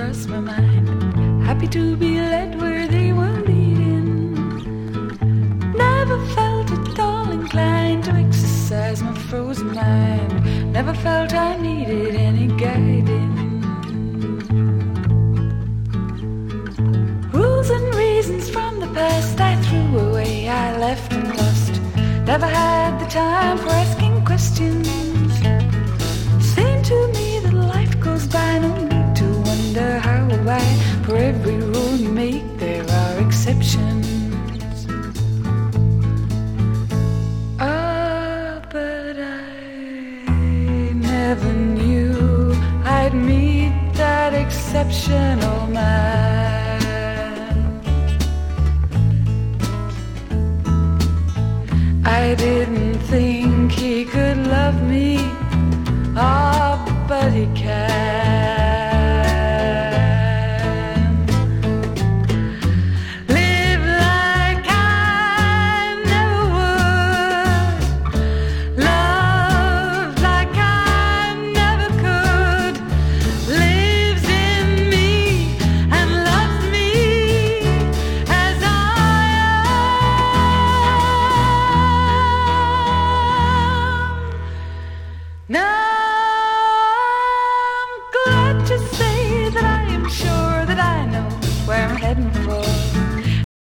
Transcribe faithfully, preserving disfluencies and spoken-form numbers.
crossed my mind. Happy to be led where they were leading. Never felt at all inclined to exercise my frozen mind. Never felt I needed any guiding. Rules and reasons from the past I threw away, I left and lost. Never had the time for asking questions. Saying to me that life goes by, no need to wonder how or why. For every rule you make there are exceptions. Ah, but I never knew I'd meet that exceptional man. I didn't think he could love me, ah, but he can.